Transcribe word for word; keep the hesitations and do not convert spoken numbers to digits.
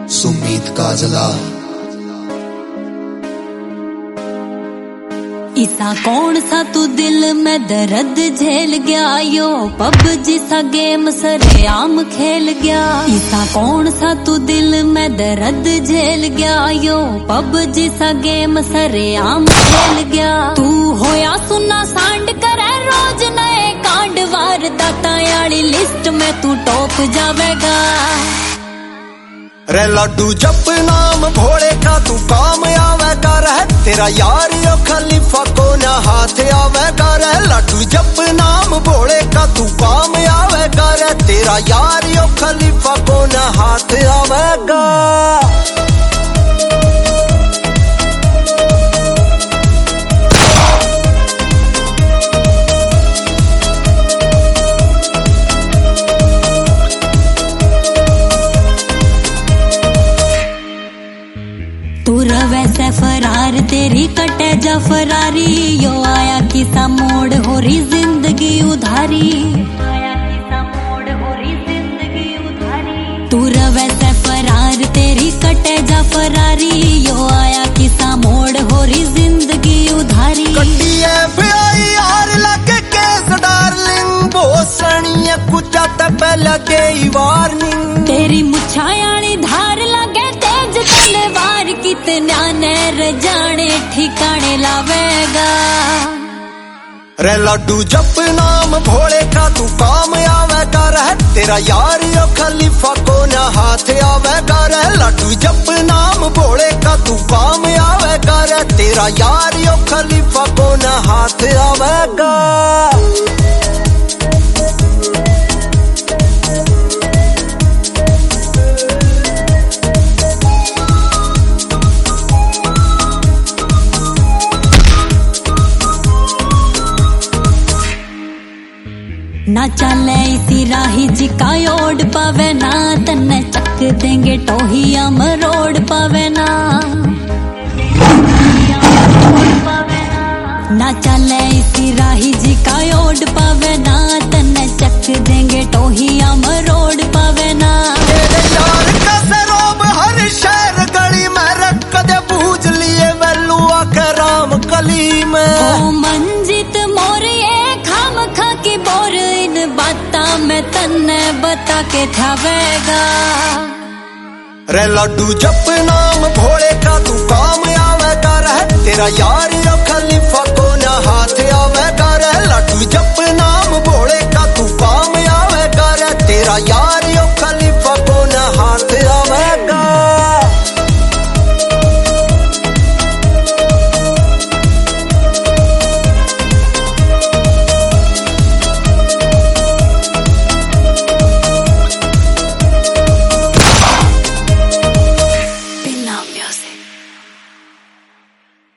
सुमीत काजला। इसा कौन सा तू दिल में दर्द झेल गया, यो पबजी सा गेम सरेआम खेल गया। इसा कौन सा तू दिल में दर्द झेल गया, यो पबजी सा गेम सरेआम खेल गया। तू होया सुना सांड करे रोज नए कांड, वारदाता याली लिस्ट में तू टॉप जावेगा। रे लड्डू जप नाम भोले का तू काम आवे कर, तेरा यार यो खलीफा को ना हाथ आवे कर। लड्डू जप नाम भोले का तू काम आवे कर, तेरा यार यो खलीफा को ना हाथ आवेगा। तू रवे से फरार तेरी कटे जा फरारी, यो आया किसा मोड़ हो रही जिंदगी उधारी। आया किसा मोड़ हो रही जिंदगी उधारी। तू रवे से फरार तेरी कटे जा फरारी, यो आया किसा मोड़ हो रही जिंदगी उधारी। कटिए ब्याई यार लगे केस डार्लिंग, भोसड़िया कुचा ते पहले के वार्निंग। तेरी मुछायाली धार लगे तेज तलवार, कितना नैर जाने ठिकाने लावेगा। रे लड्डू जप नाम भोले का तू काम आवे कर, तेरा यार यो खलीफा को ना हाथ आवे कर। लड्डू जप नाम भोले का तू काम आवे कर, तेरा यार यो खलीफा को ना हाथ आवेगा। ना चले इसी राही जिका ओढ़ पावे ना, तन्ने चक देंगे टोहिया मरोड़ पावे ना। ना चले इसी राही जिका ओढ़ पावे ना, तन्ने चक देंगे टोहिया मरोड़ पावे ना। तेरे यार का सरोब हर शहर गली में रख दे पूज लिए वेलुआ के राम कली में। ओ मंजित मोरिए खाम खा की बोर, इन बाता मैं तन्ने बता के थावेगा। रे लड्डू जप नाम भोले का तू काम आवे कर, तेरा यार यो खलीफा को ना हाथ आवे कर। लड्डू जप नाम भोले का तू काम आवे कर, तेरा यार यो